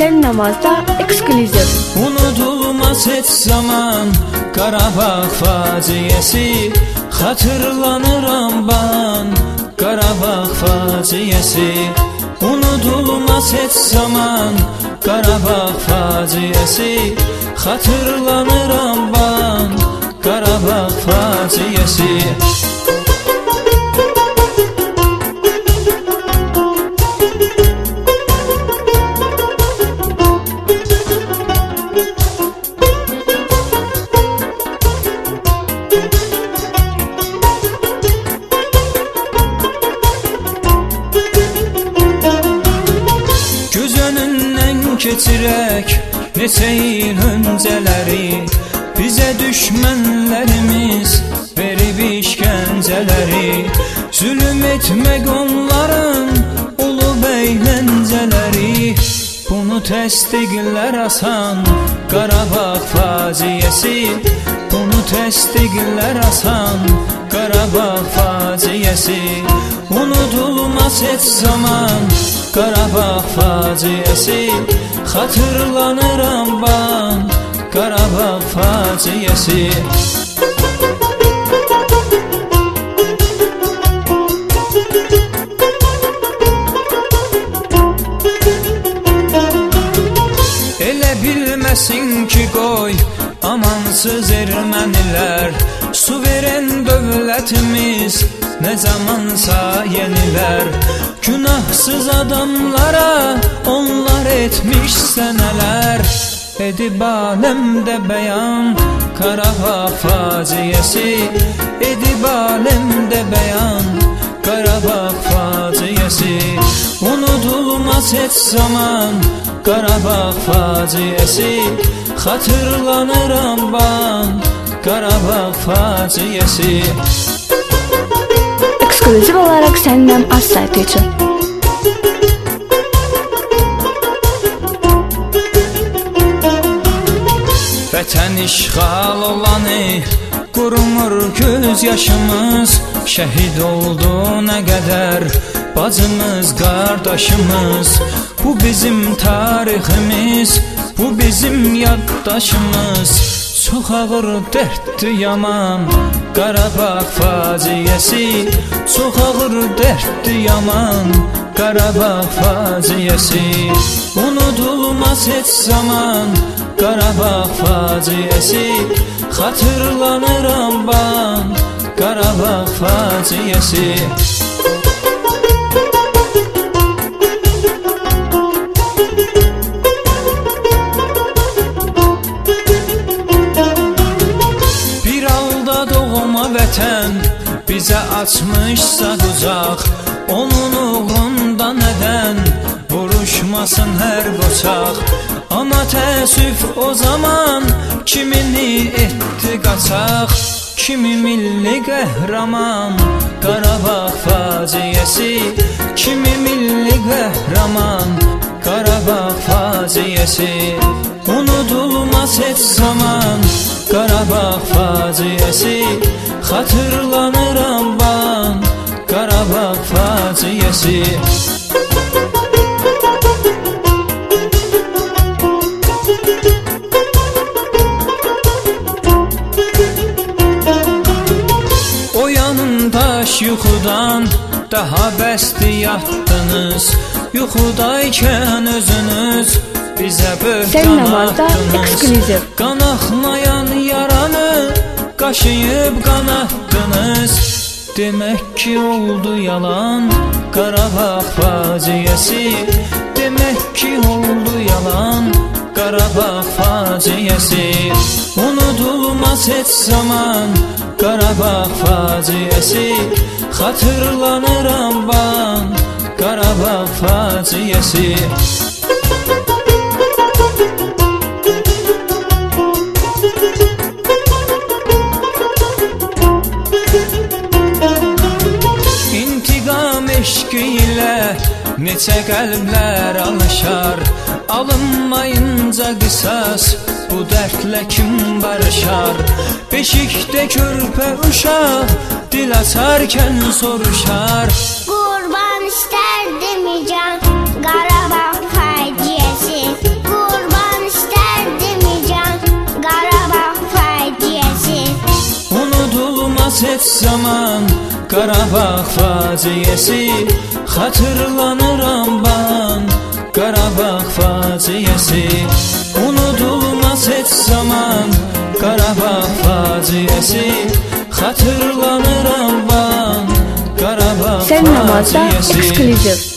Sən Namazda ekskluziv. Unudulmaz heç zaman Qarabağ faciəsi, xatırlanıram ban Qarabağ faciəsi. Unudulmaz heç zaman Qarabağ faciəsi, xatırlanıram ban Qarabağ faciəsi. Keçirək neçə il öncələri, bizə düşmənlərimiz verib işgəncələri. Zülüm etmək onların olub əyləncələri. Bunu təsdiqlər asan Qarabağ faciəsi, bunu təsdiqlər asan Qarabağ faciəsi. Unudulmaz heç zaman Qarabağ faciəsi, xatırlanıram ban Qarabağ faciəsi. Elə bilməsin ki qoy amansız ermənilər, suveren dövlətimiz nə zamansa yenilər. Günahsız adamlara onlar etmiş sənələr. Edib aləmdə bəyan Qarabağ faciəsi, edib aləmdə bəyan Qarabağ faciəsi. Unudulmaz heç zaman Qarabağ faciəsi, xatırlanıram ban Qarabağ faciəsi. Ekskluziv olarak Sənnam az saytı üçün. Vətən işğal olanı qurumur göz yaşımız. Şəhid oldu nə qədər bacımız, qardaşımız. Bu bizim tariximiz, bu bizim yaddaşımız. Çox ağır dərddir yaman Qarabağ faciəsi, çox ağır dərddir yaman Qarabağ faciəsi. Unudulmaz heç zaman Qarabağ faciəsi, xatırlanıram ban Qarabağ faciəsi. Vətən bizə açmışsa qucaq, onun uğrunda nədən vuruşmasın hər qoçaq. Amma təəssüf o zaman kimini etdi qaçaq, kimi milli qəhrəman Qarabağ faciəsi, kimi milli qəhrəman Qarabağ faciəsi. Unudulmaz heç zaman Qarabağ faciəsi, xatırlanıram ban Qarabağ faciəsi. O yanındaş yuxudan daha bəsdi yatdınız. Yuxudaykən özünüz bizə böhtan atdınız. Qan axmayan yaranı qaşıyıb qanattınız. Demək ki oldu yalan Qarabağ faciəsi, demək ki oldu yalan Qarabağ faciəsi. Unudulmaz heç zaman Qarabağ faciəsi, xatırlanıram ban Qarabağ faciəsi. İntiqam eşqi ilə neçə qəlblər alışar, alınmayınca qisas bu dərdlə kim barışar. Beşikdə körpə uşaq dil açarkən soruşar, qurban istərdim can Qarabağ faciəsi. zaman Qarabağ faciəsi xatırlanıram ban Qarabağ faciəsi unudulmaz heç zaman Qarabağ faciəsi xatırlanıram ban Qarabağ Sən namazda faciəsi ekskluziv